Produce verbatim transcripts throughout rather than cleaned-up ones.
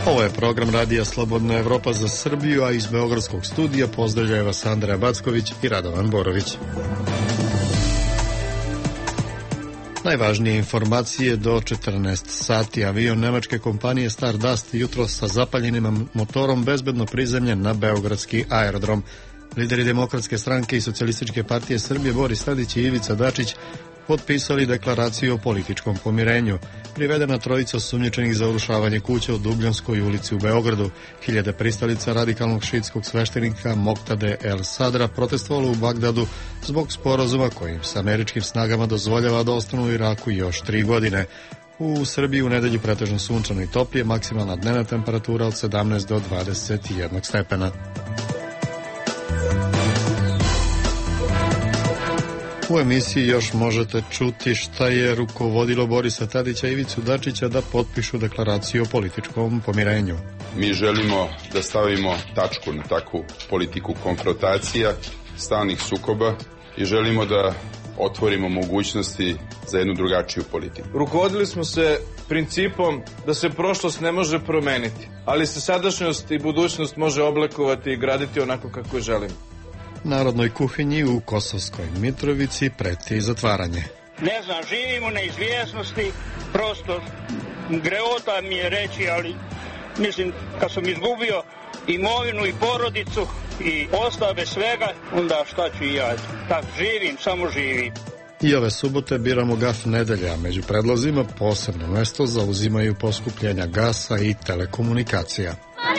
Ovo je program Radija Slobodna Evropa za Srbiju, a iz Beogradskog studija pozdravljaju vas Andreja Backović i Radovan Borović. Najvažnije informacije do četrnaest sati. Avion nemačke kompanije Stardust jutro sa zapaljenim motorom bezbedno prizemljen na beogradski aerodrom. Lideri Demokratske stranke i Socijalističke partije Srbije Boris Tadić i Ivica Dačić potpisali deklaraciju o političkom pomirenju. Privedena trojica osumnjičenih za urušavanje kuća u Dubljanskoj ulici u Beogradu. Hiljade pristalica radikalnog šiitskog sveštenika Moktade El Sadra protestovalo u Bagdadu zbog sporazuma kojim se američkim snagama dozvoljava da ostanu u Iraku još tri godine. U Srbiji u nedelju pretežno sunčano i toplije, maksimalna dnevna temperatura od sedamnaest do dvadeset jedan stepena. U emisiji još možete čuti šta je rukovodilo Borisa Tadića i Ivicu Dačića da potpišu deklaraciju o političkom pomirenju. Mi želimo da stavimo tačku na takvu politiku konfrontacija, stalnih sukoba i želimo da otvorimo mogućnosti za jednu drugačiju politiku. Rukovodili smo se principom da se prošlost ne može promeniti, ali se sadašnjost i budućnost može oblikovati i graditi onako kako je želimo. Narodnoj kuhinji u Kosovskoj Mitrovici preti zatvaranje. Ne znam, živim u neizvjesnosti, prosto greota mi je reći, ali mislim, kad sam izgubio imovinu i porodicu i ostao bez svega, onda šta ću i ja? Tak, živim, samo živim. I ove subote biramo gaf nedelje, a među predlozima posebno mesto zauzimaju poskupljenja gasa i telekomunikacija.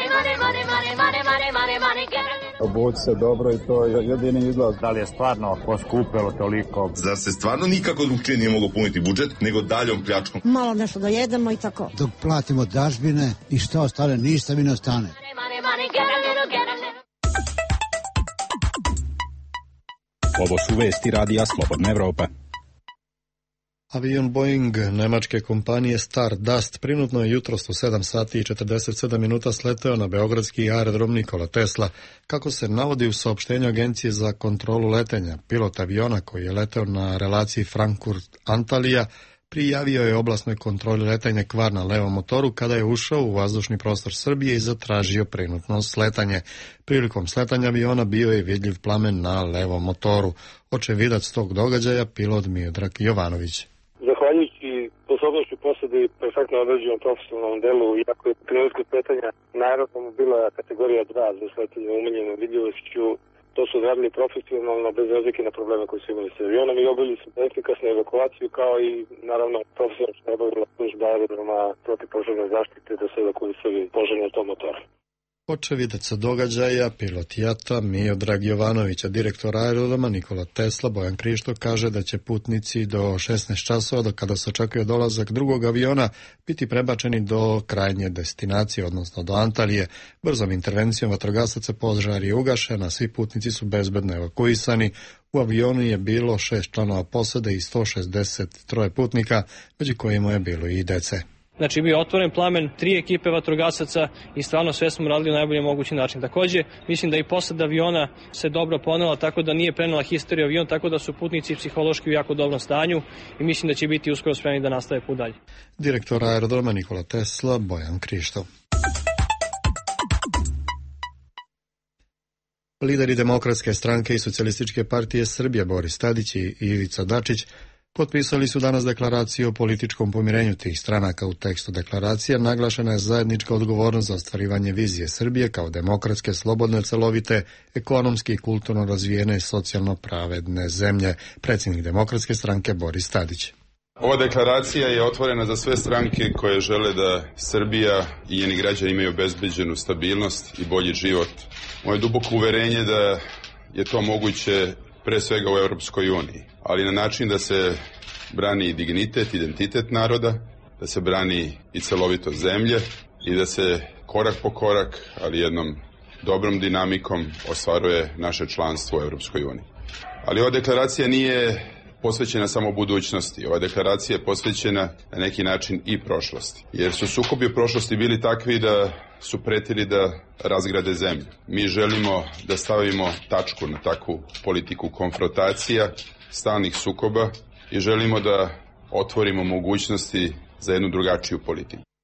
Obući se dobro i to je jedini izlaz. Da li je stvarno poskupelo toliko? Zar se stvarno nikako drugčije nije moglo puniti budžet nego daljom pljačkom? Malo nešto da jedemo i tako. Dok platimo dažbine i što ostane, ništa mi ne ostane. Ovo su vesti Radija Slobodna Evropa. Avion Boeing nemačke kompanije Stardust prinutno je jutros u sedam sati i četrdeset sedam minuta sleteo na beogradski aerodrom Nikola Tesla. Kako se navodi u saopštenju Agencije za kontrolu letenja, pilot aviona koji je leteo na relaciji Frankfurt-Antalija prijavio je oblasnoj kontroli letenja kvar na levom motoru kada je ušao u vazdušni prostor Srbije i zatražio prinutno sletanje. Prilikom sletanja aviona bio je vidljiv plamen na levom motoru. Očevidac tog događaja pilot Miodrag Jovanović. Zahvaljujući sposobnošću posade i perfektno određenom profesionalnom delu, iako je trenutku sletanja na aerodromu bila kategorija dva za sletanje umanjenom vidljivošću, to su odradili profesionalno, bez razlike na probleme koji su imali sa avionom i obavili su efikasnu evakuaciju, kao i naravno profesionalno što je obavila služba aerodroma protivpožarne zaštite da se evakuisali požarni automotor. Očevidac događaja, pilot Jata Miodrag Jovanović, a direktor aerodroma Nikola Tesla Bojan Krišto kaže da će putnici do šesnaest časova, do kada se očekuje dolazak drugog aviona, biti prebačeni do krajnje destinacije, odnosno do Antalije. Brzom intervencijom vatrogasaca požar je ugašen, a svi putnici su bezbedno evakuisani. U avionu je bilo šest članova posade i sto šezdeset tri putnika, među kojima je bilo i dece. Znači bio otvoren plamen, tri ekipe vatrogasaca i stvarno sve smo radili na najbolji mogući način. Takođe, mislim da i posada aviona se dobro ponela, tako da nije prenela histeriju avion, tako da su putnici psihološki u jako dobrom stanju i mislim da će biti uskoro spremni da nastave put dalje. Direktor aerodroma Nikola Tesla Bojan Krišto. Lideri Demokratske stranke i Socijalističke partije Srbije Boris Tadić i Ivica Dačić potpisali su danas deklaraciju o političkom pomirenju tih stranaka. U tekstu deklaracije naglašena je zajednička odgovornost za ostvarivanje vizije Srbije kao demokratske, slobodne, celovite, ekonomski i kulturno razvijene i socijalno pravedne zemlje. Predsjednik Demokratske stranke Boris Tadić. Ova deklaracija je otvorena za sve stranke koje žele da Srbija i njeni građani imaju obezbeđenu stabilnost i bolji život. Moje duboko uverenje da je to moguće pre svega u Europskoj uniji, ali na način da se brani dignitet, identitet naroda, da se brani i celovitost zemlje i da se korak po korak, ali jednom dobrom dinamikom ostvaruje naše članstvo u Europskoj uniji. Ali ova deklaracija nije posvećena samo budućnosti. Ova deklaracija je posvećena na neki način i prošlosti. Jer su sukobi u prošlosti bili takvi da su pretili da razgrade zemlju. Mi želimo da stavimo tačku na takvu politiku konfrontacija, stalnih sukoba i želimo da otvorimo mogućnosti za jednu drugačiju politiku.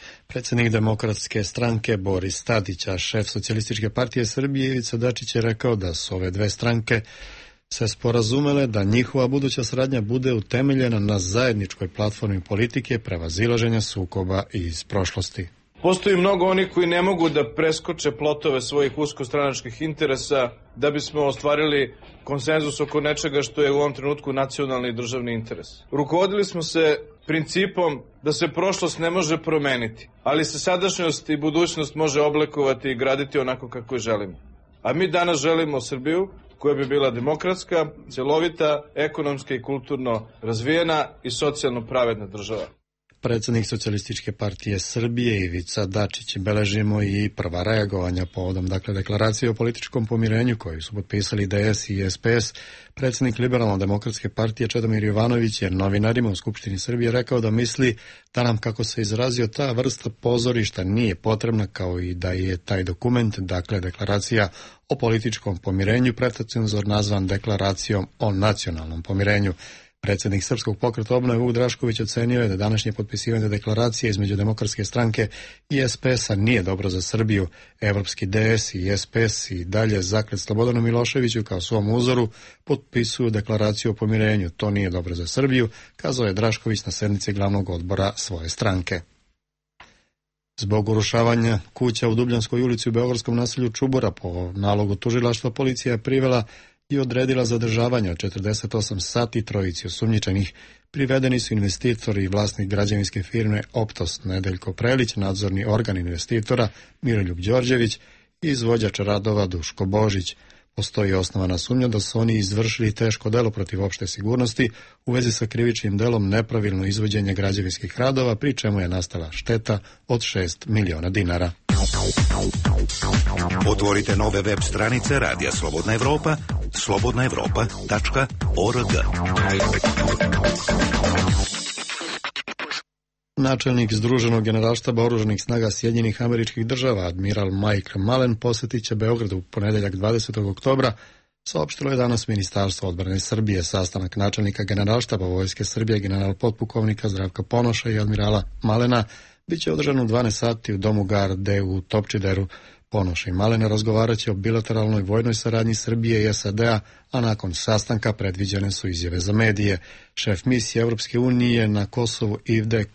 Predsjednik Demokratske stranke Boris Tadić, a šef Socijalističke partije Srbije Ivica Dačić je rekao da su ove dve stranke se sporazumele da njihova buduća saradnja bude utemeljena na zajedničkoj platformi politike prevazilaženja sukoba iz prošlosti. Postoji mnogo onih koji ne mogu da preskoče plotove svojih uskostranačkih interesa da bismo ostvarili konsenzus oko nečega što je u ovom trenutku nacionalni i državni interes. Rukovodili smo se principom da se prošlost ne može promeniti, ali se sadašnjost i budućnost može oblikovati i graditi onako kako je želimo. A mi danas želimo Srbiju koja bi bila demokratska, celovita, ekonomski i kulturno razvijena i socijalno pravedna država. Predsjednik Socijalističke partije Srbije Ivica Dačić. Beležimo i prva reagovanja povodom dakle deklaracije o političkom pomirenju koju su potpisali D S i S P S. Predsjednik Liberalno-demokratske partije Čedomir Jovanović je novinarima u Skupštini Srbije rekao da misli da nam, kako se izrazio, ta vrsta pozorišta nije potrebna, kao i da je taj dokument, dakle deklaracija o političkom pomirenju, pretacenzor nazvan deklaracijom o nacionalnom pomirenju. Predsjednik Srpskog pokreta obnove Vuk Drašković ocenio je da današnje potpisivanje deklaracije između Demokratske stranke i S P S-a nije dobro za Srbiju. Evropski D S i S P S i dalje zaklet Slobodanu Miloševiću kao svom uzoru potpisuju deklaraciju o pomirenju. To nije dobro za Srbiju, kazao je Drašković na sednici glavnog odbora svoje stranke. Zbog urušavanja kuća u Dubljanskoj ulici u beogradskom naselju Čubura po nalogu tužilaštva policija je privela i odredila zadržavanje od četrdeset osam sati trojici osumnjičenih. Privedeni su investitor i vlasnik građevinske firme Optos Nedeljko Prelić, nadzorni organ investitora Miroljub Đorđević i izvođač radova Duško Božić. Postoji osnovana sumnja da su oni izvršili teško delo protiv opšte sigurnosti u vezi sa krivičnim delom nepravilno izvođenje građevinskih radova, pri čemu je nastala šteta od šest miliona dinara. Otvorite nove web stranice Radija Slobodna Evropa, slobodna evropa tačka org. Načelnik Združenog generalštaba oružanih snaga Sjedinjenih Američkih Država, admiral Mike Mullen, posjetit će Beograd u ponedeljak dvadesetog oktobra, saopštilo je danas Ministarstvo odbrane Srbije. Sastanak načelnika generalštaba Vojske Srbije, general potpukovnika Zdravka Ponoša i admirala Malena biće održan u dvanaest sati u domu Garde u Topčideru. Ponoš i Malena razgovarat će o bilateralnoj vojnoj saradnji Srbije i S A D-a, a nakon sastanka predviđene su izjave za medije. Šef misije Evropske unije na Kosovu Ivde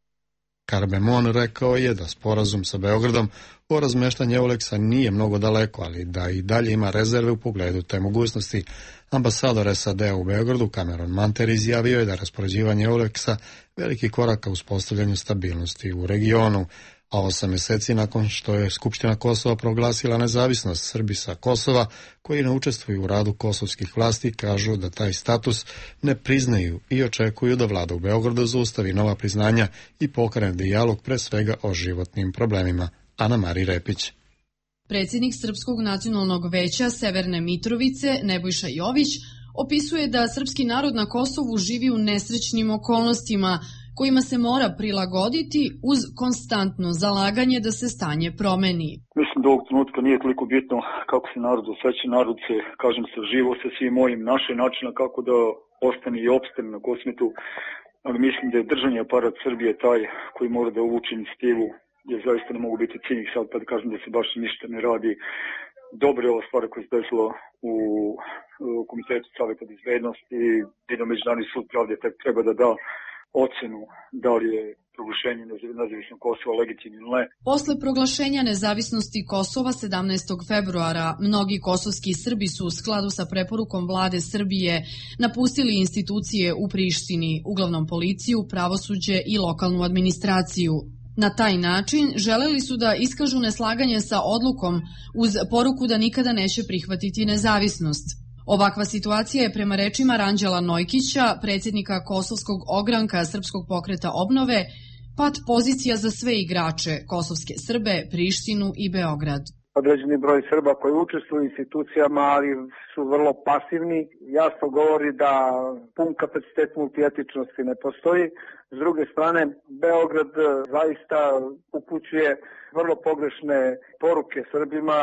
Karbemon rekao je da sporazum sa Beogradom o razmeštanju Euleksa nije mnogo daleko, ali da i dalje ima rezerve u pogledu te mogućnosti. Ambasador S A D-a u Beogradu Cameron Manter izjavio je da raspoređivanje Euleksa veliki korak ka uspostavljanju stabilnosti u regionu. A osam mjeseci nakon što je Skupština Kosova proglasila nezavisnost, Srbi sa Kosova koji ne učestvuju u radu kosovskih vlasti kažu da taj status ne priznaju i očekuju da vlada u Beogradu zaustavi nova priznanja i pokrene dijalog pre svega o životnim problemima. Ana Mari Repić. Predsjednik Srpskog nacionalnog veća Severne Mitrovice, Nebojša Jović, opisuje da srpski narod na Kosovu živi u nesrećnim okolnostima kojima se mora prilagoditi uz konstantno zalaganje da se stanje promeni. Mislim da ovog trenutka nije toliko bitno kako se narod osjeća. Narod se, kažem se, živo sa svim mojim našoj načina kako da ostane i opstane na kosmetu, ali mislim da je državni aparat Srbije taj koji mora da uvuče inicijativu, jer zaista ne mogu biti cinik sad pa da kažem da se baš ništa ne radi. Dobra je ova stvar koja se desila u, u Komitetu Saveta bezbednosti i vidim Međunarodni sud pravde treba da da ocenu da li je proglašenje nezavisnog Kosova legitimno ili ne. Posle proglašenja nezavisnosti Kosova sedamnaestog februara, mnogi kosovski Srbi su u skladu sa preporukom vlade Srbije napustili institucije u Prištini, uglavnom policiju, pravosuđe i lokalnu administraciju. Na taj način želeli su da iskažu neslaganje sa odlukom uz poruku da nikada neće prihvatiti nezavisnost. Ovakva situacija je prema rečima Ranđela Nojkića, predsjednika Kosovskog ogranka Srpskog pokreta obnove, pat pozicija za sve igrače, kosovske Srbe, Prištinu i Beograd. Određeni broj Srba koji učestvuju u institucijama, ali su vrlo pasivni, jasno govori da pun kapacitet multietičnosti ne postoji. S druge strane, Beograd zaista upućuje vrlo pogrešne poruke Srbima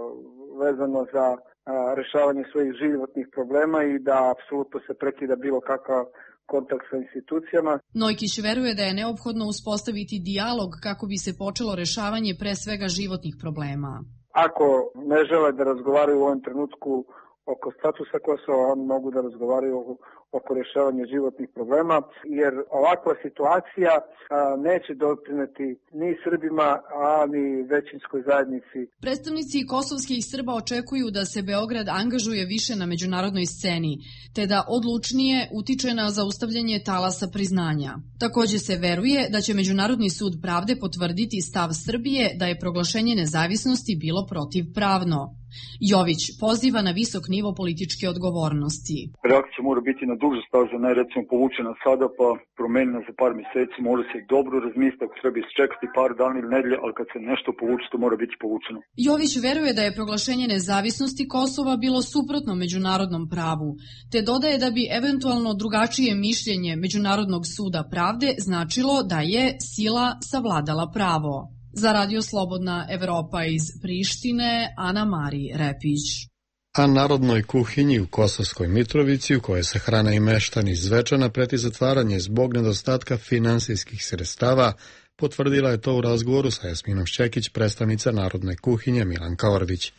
vezano za rešavanje svojih životnih problema i da apsolutno se prekida bilo kakav kontakt sa institucijama. Nojkić veruje da je neophodno uspostaviti dijalog kako bi se počelo rešavanje pre svega životnih problema. Ako ne žele da razgovaraju u ovom trenutku oko statusa Kosova, oni mogu da razgovaraju oko rešavanja životnih problema, jer ovakva situacija a, neće doprineti ni Srbima, a ni većinskoj zajednici. Predstavnici kosovskih Srba očekuju da se Beograd angažuje više na međunarodnoj sceni, te da odlučnije utiče na zaustavljanje talasa priznanja. Takođe se veruje da će Međunarodni sud pravde potvrditi stav Srbije da je proglašenje nezavisnosti bilo protivpravno. Jović poziva na visok nivo političke odgovornosti. Reakcija mora biti na duže staze, ne recimo povučena sada pa promenjena za par meseci, mora se dobro razmisliti, ako treba isčekati par dana ili nedelje, ali kad se nešto povuče, to mora biti povučeno. Jović veruje da je proglašenje nezavisnosti Kosova bilo suprotno međunarodnom pravu, te dodaje da bi eventualno drugačije mišljenje Međunarodnog suda pravde značilo da je sila savladala pravo. Za Radio Slobodna Evropa iz Prištine, Ana Mari Repić. A narodnoj kuhinji u Kosovskoj Mitrovici, u kojoj se hrana i meštani iz Zvečana, preti zatvaranje zbog nedostatka finansijskih sredstava, potvrdila je to u razgovoru sa Jasminom Šćekić, predstavnica narodne kuhinje Milanka Orvić.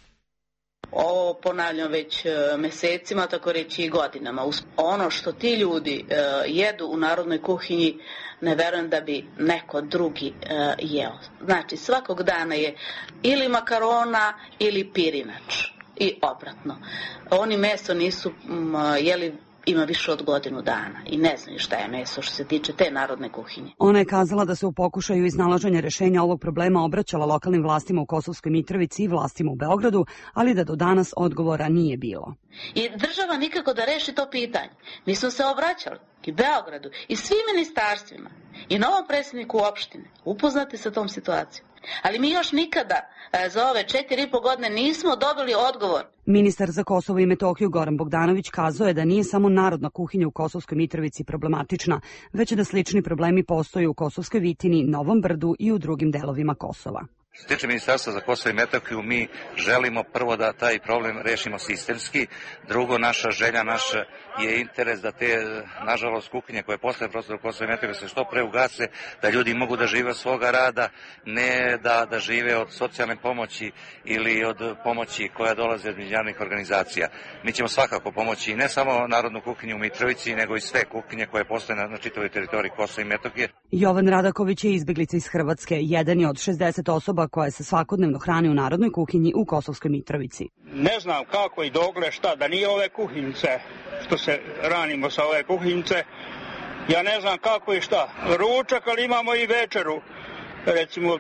Ovo ponavljam već mesecima, tako reći i godinama. Ono što ti ljudi uh, jedu u narodnoj kuhinji, ne verujem da bi neko drugi uh, jeo. Znači, svakog dana je ili makarona ili pirinač i obratno. Oni meso nisu um, jeli ima više od godinu dana i ne znaju šta je meso što se tiče te narodne kuhinje. Ona je kazala da se u pokušaju iznalaženja rešenja ovog problema obraćala lokalnim vlastima u Kosovskoj Mitrovici i vlastima u Beogradu, ali da do danas odgovora nije bilo. I država nikako da reši to pitanje. Mi smo se obraćali i Beogradu i svim ministarstvima i novom predsjedniku opštine upoznati sa tom situacijom. Ali mi još nikada za ove četiri i po godine nismo dobili odgovor. Ministar za Kosovo i Metohiju Goran Bogdanović kazao je da nije samo narodna kuhinja u Kosovskoj Mitrovici problematična, već da slični problemi postoje u Kosovskoj Vitini, Novom Brdu i u drugim delovima Kosova. Što se tiče Ministarstva za Kosovo i Metohiju, mi želimo prvo da taj problem rešimo sistemski, drugo naša želja, naš je interes da te, nažalost, kuhinje koje postoje u prostoru Kosova i Metohije se što pre ugase, da ljudi mogu da žive od svoga rada, ne da, da žive od socijalne pomoći ili od pomoći koja dolaze od međunarodnih organizacija. Mi ćemo svakako pomoći ne samo narodnu kuhinju u Mitrovici, nego i sve kuhinje koje postoje na, na čitavoj teritoriji Kosova i Metohije. Jovan Radaković je izbeglica iz Hrvatske, jedan je od šezdeset osoba koja se svakodnevno hrani u narodnoj kuhinji u Kosovskoj Mitrovici. Ne znam kako i dogle šta, da nije ove kuhinjice, što se ranimo sa ove kuhinjice, ja ne znam kako i šta. Ručak, ali imamo i večeru, recimo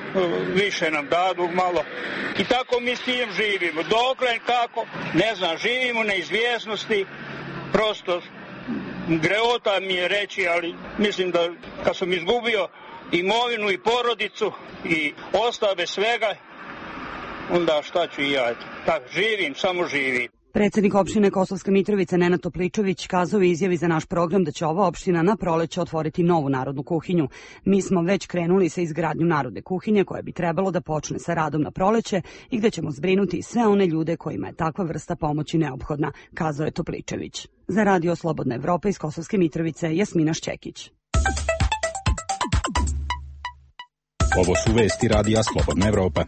više nam dadu malo. I tako mi s tim živimo. Dokle, kako, ne znam, živimo u neizvjesnosti, prosto greota mi je reći, ali mislim da kad sam izgubio imovinu i porodicu i ostao bez svega, onda šta ću i ja? Tak, živim, samo živim. Predsednik opštine Kosovska Mitrovica Nenad Topličević kazao je izjavi za naš program da će ova opština na proleće otvoriti novu narodnu kuhinju. Mi smo već krenuli sa izgradnju narodne kuhinje koja bi trebalo da počne sa radom na proleće i gde ćemo zbrinuti sve one ljude kojima je takva vrsta pomoći neophodna, kazao je Topličević. Za Radio Slobodna Evropa iz Kosovske Mitrovice, Jasmina Šćekić. Ovo su vesti Radija Slobodna Evropa.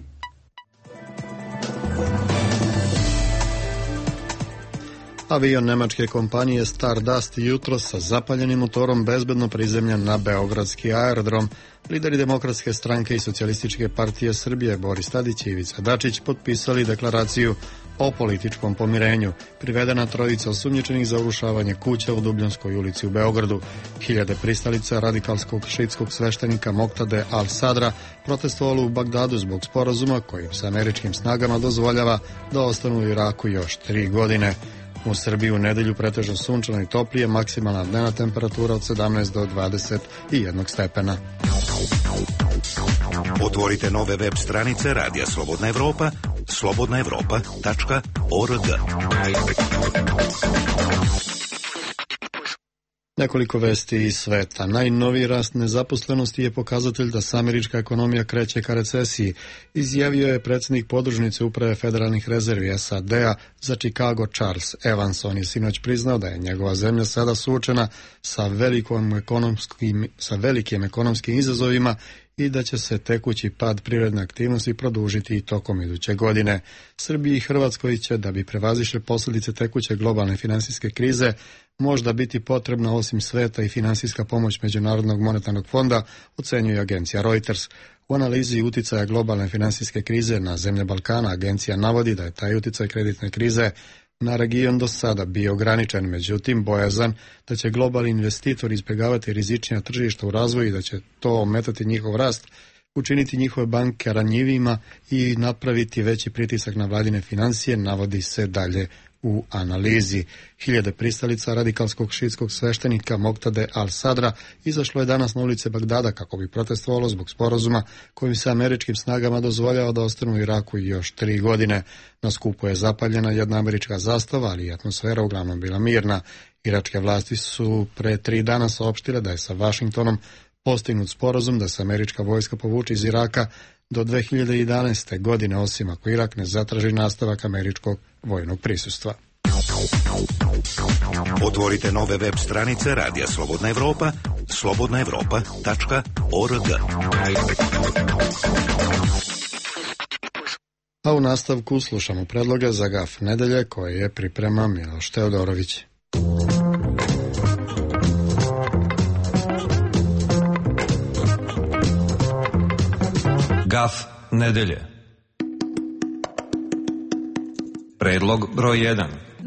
Avion nemačke kompanije Stardust jutros sa zapaljenim motorom bezbedno prizemljen na beogradski aerodrom. Lideri Demokratske stranke i Socijalističke partije Srbije Boris Tadić i Ivica Dačić potpisali deklaraciju o političkom pomirenju. Privedena trojica osumnjičenih za urušavanje kuća u Dubljanskoj ulici u Beogradu. Hiljade pristalica radikalskog šiitskog sveštenika Moktade al-Sadra protestovalo u Bagdadu zbog sporazuma kojim se američkim snagama dozvoljava da ostanu u Iraku još tri godine. U Srbiji u nedelju pretežno sunčano i toplije, maksimalna dnevna temperatura od sedamnaest do dvadeset jedan stepena. Otvorite nove web stranice Radija Slobodna Evropa, slobodna evropa tačka org. Nekoliko vesti iz sveta. Najnoviji rast nezaposlenosti je pokazatelj da se američka ekonomija kreće ka recesiji, izjavio je predsjednik podružnice uprave federalnih rezervi S A D-a za Chicago Charles Evans. On je sinoć priznao da je njegova zemlja sada suočena sa, velikom ekonomskim, sa velikim ekonomskim izazovima i da će se tekući pad privredne aktivnosti produžiti i tokom iduće godine. Srbiji i Hrvatskoj će, da bi prevazišle posljedice tekuće globalne finansijske krize, možda biti potrebna osim sveta i finansijska pomoć Međunarodnog monetarnog fonda, ocenjuje agencija Reuters. U analizi uticaja globalne finansijske krize na zemlje Balkana agencija navodi da je taj uticaj kreditne krize na region do sada bio ograničen, međutim bojazan da će globalni investitori izbjegavati rizičnija tržišta u razvoju i da će to ometati njihov rast, učiniti njihove banke ranjivima i napraviti veći pritisak na vladine financije, navodi se dalje u analizi. Hiljade pristalica radikalskog šiitskog sveštenika Moktade al-Sadra izašlo je danas na ulice Bagdada kako bi protestovalo zbog sporazuma kojim se američkim snagama dozvoljava da ostanu u Iraku još tri godine. Na skupu je zapaljena jedna američka zastava, ali i atmosfera uglavnom bila mirna. Iračke vlasti su pre tri dana saopštile da je sa Vašingtonom postignut sporazum da se američka vojska povuče iz Iraka do dve hiljade jedanaeste. godine, osim ako Irak ne zatraži nastavak američkog vojnog prisustva. Otvorite nove web stranice Radija Slobodna Evropa, slobodna evropa tačka org. A u nastavku slušamo predloge za gaf nedelje koje je priprema Miloš Teodorović. Gaf nedelje. Predlog broj jedan.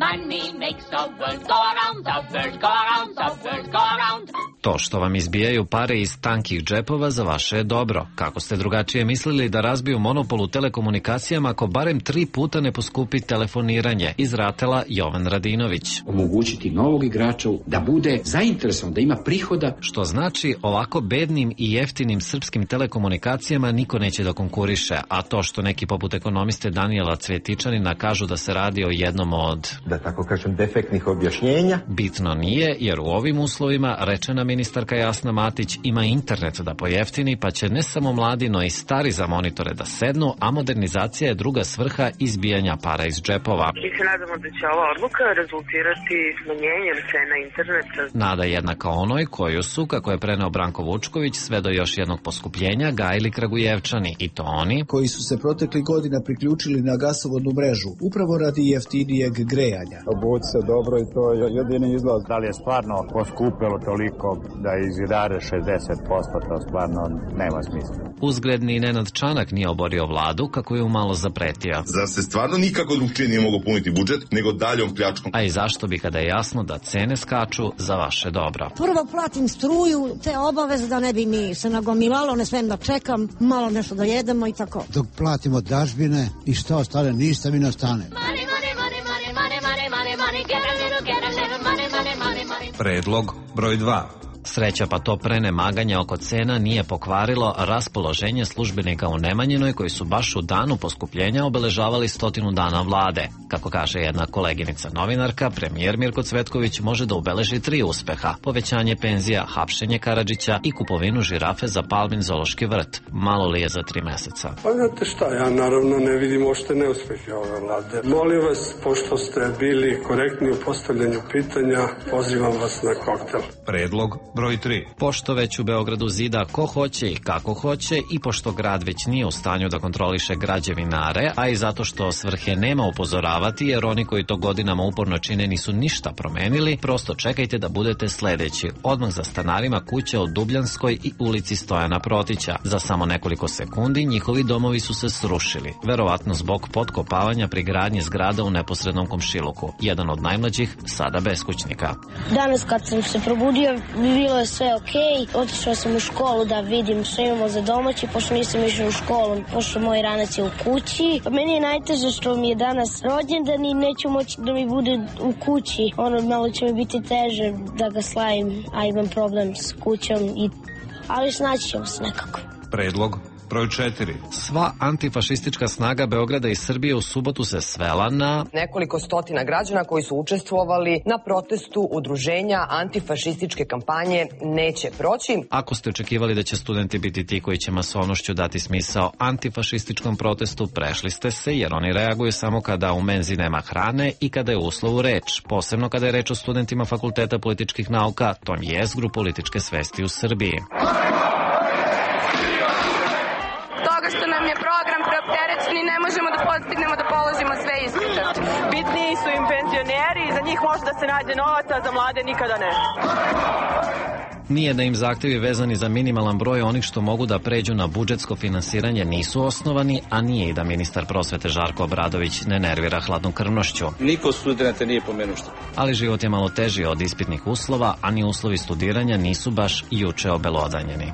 To što vam izbijaju pare iz tankih džepova za vaše je dobro. Kako ste drugačije mislili da razbiju monopol u telekomunikacijama ako barem tri puta ne poskupi telefoniranje, izratela Jovan Radinović. Omogućiti novog igrača da bude zainteresovan, da ima prihoda. Što znači ovako bednim i jeftinim srpskim telekomunikacijama niko neće da konkuriše, a to što neki poput ekonomiste Danijela Cvjetičanina kažu da se radi o jednom od, da tako kažem, defektnih objašnjenja. Bitno nije, jer u ovim uslovima rečena ministarka Jasna Matić ima internet da pojeftini, pa će ne samo mladi, no i stari za monitore da sednu, a modernizacija je druga svrha izbijanja para iz džepova. Mi se nadamo da će ova odluka rezultirati smanjenjem cena interneta. Nada jednaka onoj koju su, kako je preneo Branko Vučković, sve do još jednog poskupljenja gajili Kragujevčani, i to oni koji su se protekli godina priključili na gasovodnu mrežu, upravo radi jeftinijeg grejanja. Obući se dobro i to je jedini izlaz. Da li je stvarno poskupelo toliko da izidare šezdeset posto, to stvarno nema smisla. Uzgledni Nenad Čanak nije oborio vladu kako je umalo zapretio. Zar se stvarno nikako drugčije nije mogo puniti budžet nego daljom pljačkom? A i zašto bi kada je jasno da cene skaču za vaše dobro? Prvo platim struju, te obaveze da ne bi mi se nagomilalo, ne smem da čekam, malo nešto da jedemo i tako. Dok platimo dažbine i što ostane, ništa mi ne ostane. Predlog broj dva. Sreća pa to prenemaganje oko cena nije pokvarilo raspoloženje službenika u Nemanjinoj koji su baš u danu poskupljenja obeležavali stotinu dana vlade. Kako kaže jedna koleginica novinarka, premijer Mirko Cvetković može da ubeleži tri uspeha: povećanje penzija, hapšenje Karadžića i kupovinu žirafe za Palmin zoološki vrt. Malo li je za tri meseca? Pa znate šta, ja naravno ne vidim ošte neuspehe ove vlade. Molim vas, pošto ste bili korektni u postavljanju pitanja, pozivam vas na koktel. Predlog broj tri. Pošto već u Beogradu zida ko hoće i kako hoće i pošto grad već nije u stanju da kontroliše građevinare, a i zato što svrhe nema upozoravati jer oni koji to godinama uporno čine nisu ništa promenili, prosto čekajte da budete sledeći. Odmah za stanarima kuće od Dubljanskoj i ulici Stojana Protića. Za samo nekoliko sekundi njihovi domovi su se srušili, verovatno zbog potkopavanja pri gradnji zgrada u neposrednom komšiluku. Jedan od najmlađih sada beskućnika. Danas kad sam se probudio, bilo je sve okej. Otišao sam u školu da vidim što imamo za domaći, pošto nisam išao u školu, pošto moj ranac je u kući. Meni je najteže što mi je danas rođendan i neću moći da mi bude u kući. Ono, malo će mi biti teže da ga slavim, a imam problem s kućom, i... ali snaći ćemo se nekako. Predlog broj četiri. Sva antifašistička snaga Beograda i Srbije u subotu se svela na nekoliko stotina građana koji su učestvovali na protestu udruženja antifašističke kampanje Neće proći. Ako ste očekivali da će studenti biti ti koji će masovnošću dati smisao antifašističkom protestu, prešli ste se, jer oni reaguju samo kada u menzi nema hrane i kada je u uslovu reč, posebno kada je reč o studentima Fakulteta političkih nauka, tom jezgru političke svesti u Srbiji. Toga što nam je program preopterećen i ne možemo da postignemo da položimo sve ispite. Bitniji su im penzioneri, za njih može da se nađe novac, a za mlade nikada ne. Nije da im zahtevi vezani za minimalan broj onih što mogu da pređu na budžetsko finansiranje nisu osnovani, a nije i da ministar prosvete Žarko Obradović ne nervira hladnokrvnošću. Niko studenta nije pomenuo što. Ali život je malo teži od ispitnih uslova, a ni uslovi studiranja nisu baš juče obelodanjeni.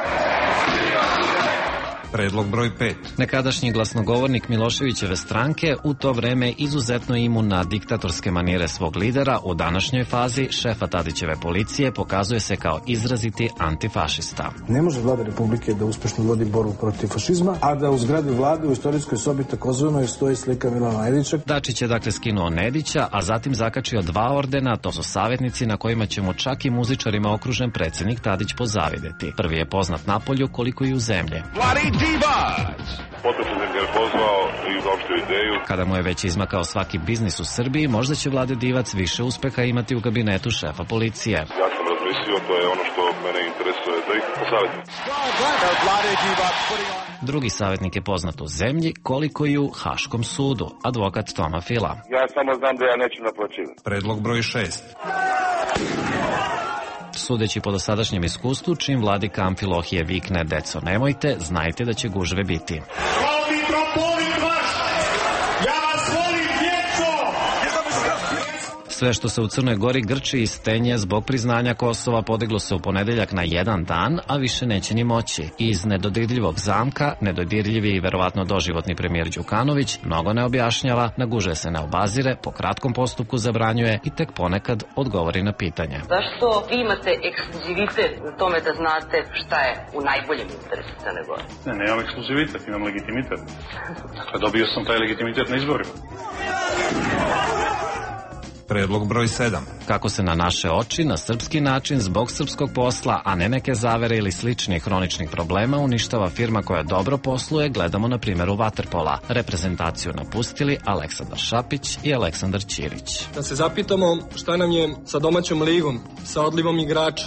Predlog broj pet. Nekadašnji glasnogovornik Miloševićeve stranke, u to vreme izuzetno imun na diktatorske manire svog lidera, u današnjoj fazi šefa Tadićeve policije pokazuje se kao izraziti antifašista. Ne može vlada Republike da uspešno vodi borbu protiv fašizma, a da u zgradi vlade u istorijskoj sobi takozvanoj stoji slika Milana Nedića. Dačić je dakle skinuo Nedića, a zatim zakačio dva ordena, to su savjetnici na kojima će mu čak i muzičarima okružen predsjednik Tadić pozavideti. Prvi je poznat napolju koliko i u zemlji. Potpredsjednik je pozvao i izopštio ideju. Kada mu je već izmakao svaki biznis u Srbiji, možda će Vlade Divac više uspeha imati u kabinetu šefa policije. Ja sam razmislio, to je ono što mene interesuje, da ih posavjetim. Drugi savjetnik je poznat u zemlji koliko i u Haškom sudu, advokat Toma Fila. Ja samo znam da ja neću naplaćivati. Predlog broj šest. Sudeći po dosadašnjem iskustvu, čim vladika Amfilohije vikne deco nemojte, znajte da će gužve biti. Sve što se u Crnoj Gori grči i stenje zbog priznanja Kosova podiglo se u ponedeljak na jedan dan, a više neće ni moći. Iz nedodirljivog zamka, nedodirljivi i verovatno doživotni premijer Đukanović mnogo ne objašnjava, na gužve se ne obazire, po kratkom postupku zabranjuje i tek ponekad odgovori na pitanje. Zašto vi imate ekskluzivitet u tome da znate šta je u najboljem interesu Crne Gore? Ne, nemam ekskluzivitet, imam legitimitet. Dakle, dobio sam taj legitimitet na izborima. Predlog broj sedam. Kako se na naše oči, na srpski način, zbog srpskog posla, a ne neke zavere ili sličnih hroničnih problema, uništava firma koja dobro posluje, gledamo na primjeru vaterpola. Reprezentaciju napustili Aleksandar Šapić i Aleksandar Ćirić. Da se zapitamo šta nam je sa domaćom ligom, sa odlivom igrača.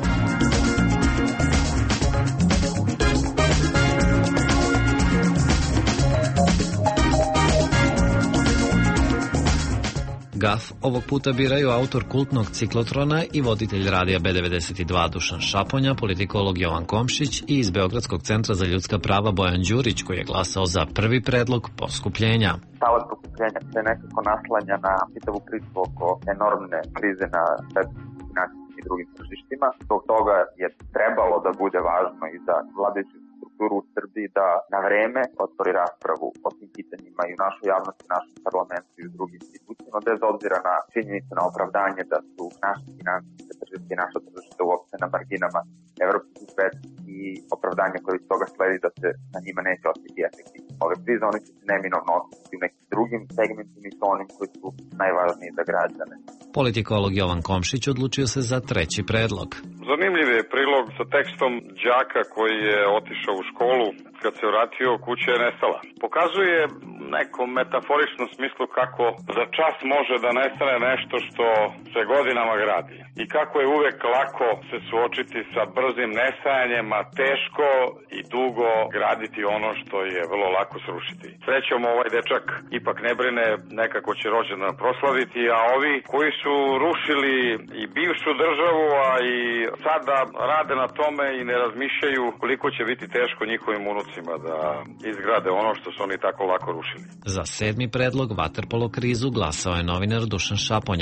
Gaf ovog puta biraju autor kultnog ciklotrona i voditelj radija B devedeset dva Dušan Šaponja, politikolog Jovan Komšić i iz Beogradskog centra za ljudska prava Bojan Đurić, koji je glasao za prvi predlog poskupljenja. Stavac poskupljenja se nekako naslanja na čitavu priču oko enormne krize na svetskim finansijskim i drugim tržištima. Zbog toga je trebalo da bude važno i za vladajuću strukturu u Srbiji da na vreme otvori raspravu o tim pitanjima i u našoj javnosti, u našem parlamentu i u drugim institucijama, bez obzira na činjenicu, na opravdanje da su naše finansijske tržište i naša tržište uopšte na marginama evropskih sveta i opravdanje koje iz toga sledi da se na njima neće osjeti efekti ove krize. Oni će se neminovno osjetiti u nekim drugim segmentima i to onim koji su najvažniji za građane. Politikolog Jovan Komšić odlučio se za treći predlog. Zanimljiv je prilog sa tekstom đaka koji je otišao u školu, kad se vratio kuća je nestala. Pokazuje nekom metaforičnom smislu kako za čas može da nestane nešto što se godinama gradi. I kako je uvek lako se suočiti sa brzim nestajanjem, a teško i dugo graditi ono što je vrlo lako srušiti. Srećom, ovaj dečak ipak ne brine, nekako će rođendan proslaviti, a ovi koji su rušili i bivšu državu, a i sada rade na tome i ne razmišljaju koliko će biti teško njihovim unucima da izgrade ono što su oni tako lako rušili. Za sedmi predlog vaterpolo krizu glasao je novinar Dušan Šaponja.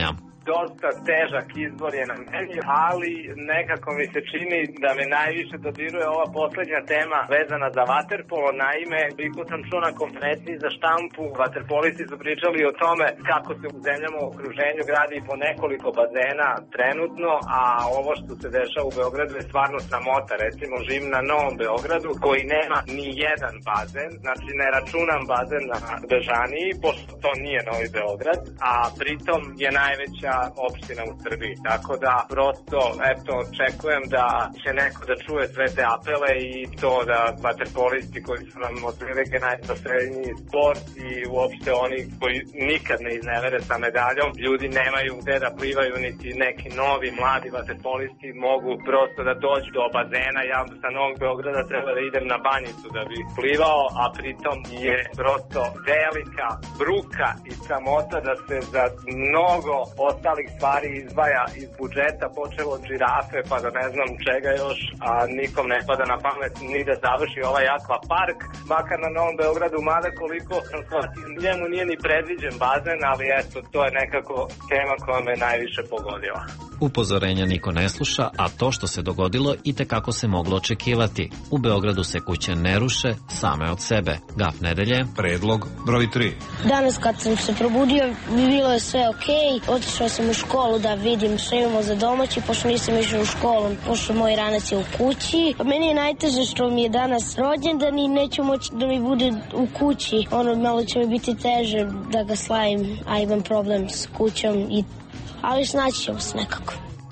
dosta težak izbor je na meni, ali nekako mi se čini da me najviše dodiruje ova poslednja tema vezana za vaterpolo. Naime, koliko sam čuo na konferenciji za štampu, vaterpolisti su pričali o tome kako se u zemljama u okruženju gradi po nekoliko bazena trenutno, a ovo što se dešava u Beogradu je stvarno sramota. Recimo, živim na Novom Beogradu koji nema ni jedan bazen, znači ne računam bazen na Bežaniji, pošto to nije Novi Beograd, a pritom je najveća opština u Srbiji. Tako da prosto, eto, očekujem da će neko da čuje sve te apele i to da vaterpolisti koji su nam otprilike najprofessionalniji sport i uopšte oni koji nikad ne iznevere sa medaljom, ljudi nemaju gde da plivaju, niti neki novi mladi vaterpolisti mogu prosto da dođu do bazena. Ja sa Novog Beograda treba da idem na Banjicu da bi plivao, a pritom je prosto velika bruka i sramota da se za mnogo ostalih stvari izdvaja iz budžeta, počelo od žirafe pa da ne znam čega još, a nikom ne pada na pamet ni da završi ovaj akva park, makar na Novom Beogradu, mada koliko sam shvatio, njemu nije ni predviđen bazen, ali eto, to je nekako tema koja me najviše pogodila. Upozorenja niko ne sluša, a to što se dogodilo i tekako se moglo očekivati. U Beogradu se kuće ne ruše same od sebe. Gaf nedelje. Predlog broj tri. Danas kad sam se probudio, bilo je sve okej. Otišao sam u školu da vidim što imamo za domaći, pošto nisam išao u školu, pošto moj ranac je u kući. A meni je najteže što mi je danas rođendan i neću moći da mi bude u kući. Ono, malo će mi biti teže da ga slavim, a imam problem s kućom i ali snaći ćemo se nekako.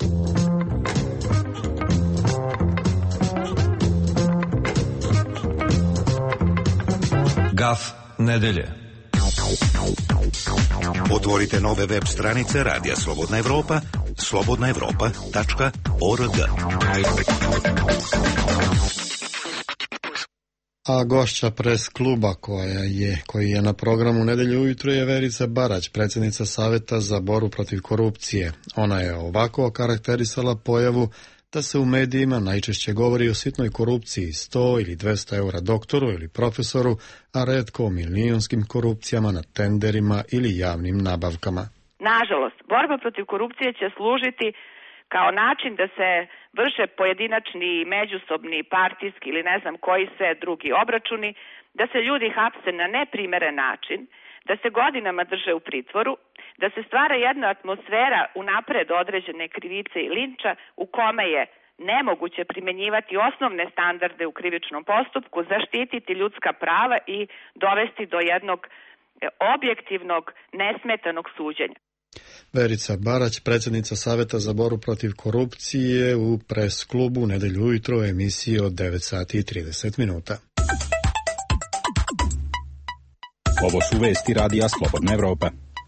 Gaf nedelje. Otvorite nove web stranice Radija Slobodna Evropa, slobodna evropa tačka org. A gošća pres kluba koja je, koji je na programu Nedelje ujutro je Verica Barać, predsjednica Saveta za borbu protiv korupcije. Ona je ovako okarakterisala pojavu da se u medijima najčešće govori o sitnoj korupciji, sto ili dvesta eura doktoru ili profesoru, a retko o milijunskim korupcijama na tenderima ili javnim nabavkama. Nažalost, borba protiv korupcije će služiti kao način da se vrše pojedinačni, međusobni, partijski ili ne znam koji sve drugi obračuni, da se ljudi hapse na neprimeren način, da se godinama drže u pritvoru, da se stvara jedna atmosfera unapred određene krivice i linča u kome je nemoguće primenjivati osnovne standarde u krivičnom postupku, zaštititi ljudska prava i dovesti do jednog objektivnog, nesmetanog suđenja. Verica Barać, predsjednica Saveta za borbu protiv korupcije u pres klubu Nedelju ujutro u emisiji od devet sati i trideset minuta. Ovo su vesti Radija Slobodna Evropa.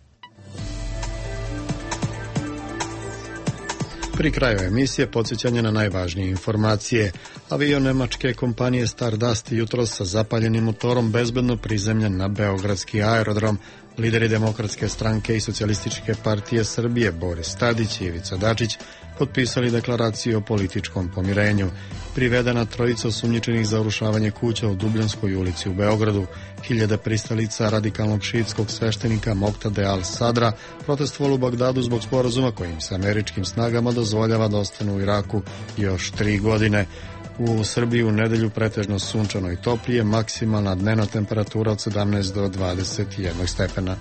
Pri kraju emisije podsjećanje na najvažnije informacije. Avion nemačke kompanije Stardust jutros sa zapaljenim motorom bezbedno prizemljen na beogradski aerodrom. Lideri Demokratske stranke i Socijalističke partije Srbije Boris Tadić i Ivica Dačić potpisali deklaraciju o političkom pomirenju. Privedena trojica osumnjičenih za urušavanje kuća u Dubljanskoj ulici u Beogradu. Hiljade pristalica radikalnog šiitskog sveštenika Moktade al-Sadra protestovalo u Bagdadu zbog sporazuma kojim se američkim snagama dozvoljava da ostanu u Iraku još tri godine. U Srbiji u nedelju pretežno sunčano i toplije, maksimalna dnevna temperatura od sedamnaest do dvadeset jedan stepena.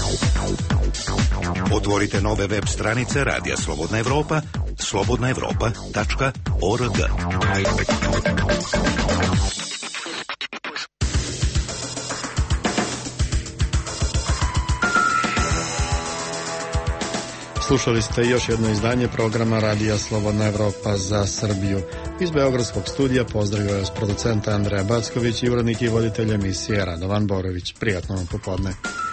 Otvorite nove web stranice Radija Slobodna Evropa, slobodna evropa tačka org. Slušali ste još jedno izdanje programa Radija Slobodna Evropa za Srbiju. Iz beogradskog studija pozdravio vas producenta Andreja Backović i urednik i voditelj emisije Radovan Borović. Prijatno vam popodne.